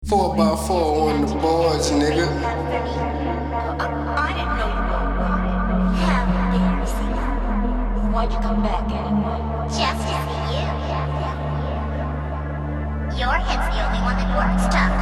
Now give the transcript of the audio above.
4 by 4 on the boards, nigga. I didn't know you were. How dare you see that? Why'd you come back anyway? Just to see you. Your head's the only one that works, Tuck.